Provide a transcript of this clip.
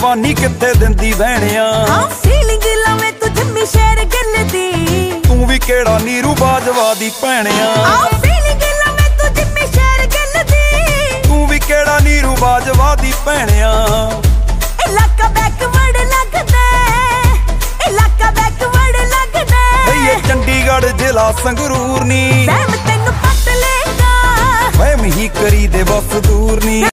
जवानी किथे दिंदी बहनिया फीलिंग लावे तू जिम्मी शेर गिल दी तू भी केड़ा नीरू बाजवा दी भैणिया फीलिंग लावे तू जिम्मी शेर गिल दी तू भी केड़ा नीरू बाजवा दी भैणिया इलाका बैकवर्ड लगदा इलाका बैकवर्ड लगदा ये चंडीगढ़ जिला संगरूर नी मैं तैनू पट लेगा मैं ही करी दे बस दूर नी।